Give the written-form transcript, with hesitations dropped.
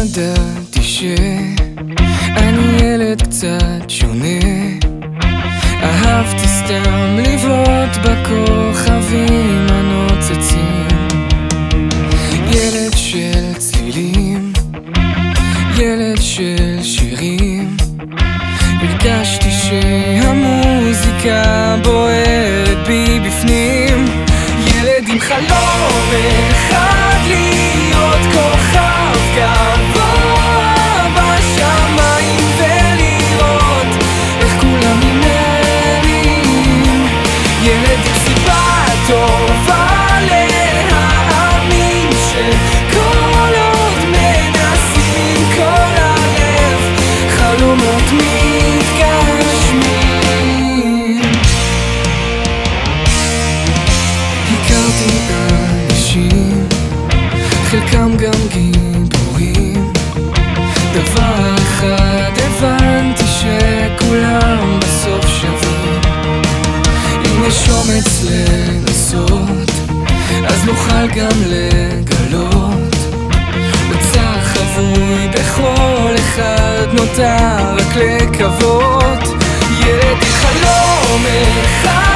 ידעתי שאני ילד קצת שונה. אהבתי סתם לבעוט בכוכבים הנוצצים, ילד של צלילים, ילד של שירים. הרגשתי שהמוזיקה בוערת בי בפנים, ילד עם חלום אחד להיות כוכב גבוה בשמיים ולראות איך כולם נמרים, ילד עם סיבה טובה להאמין שכל עוד מנסים כל הלב חלומות מתגשמים. הכרתי אנשים, חלקם גם גיבורים, דבר אחד הבנתי שכולם בסוף שווים. אם יש אומץ לנסות אז נוכל גם לגלות, אוצר חבוי בכל אחד נותר רק לקוות, ילד עם חלום אחד